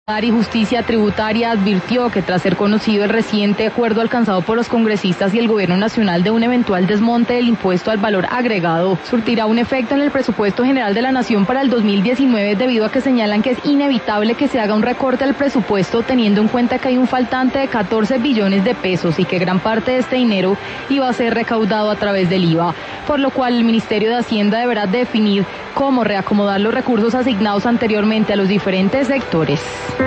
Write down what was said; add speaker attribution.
Speaker 1: y Justicia Tributaria advirtió que tras ser conocido el reciente acuerdo alcanzado por los congresistas y el gobierno nacional de un eventual desmonte del impuesto al valor agregado, surtirá un efecto en el presupuesto general de la nación para el 2019 debido a que señalan que es inevitable que se haga un recorte al presupuesto teniendo en cuenta que hay un faltante de 14 billones de pesos y que gran parte de este dinero iba a ser recaudado a través del IVA, por lo cual el Ministerio de Hacienda deberá definir cómo reacomodar los recursos asignados anteriormente a los diferentes sectores.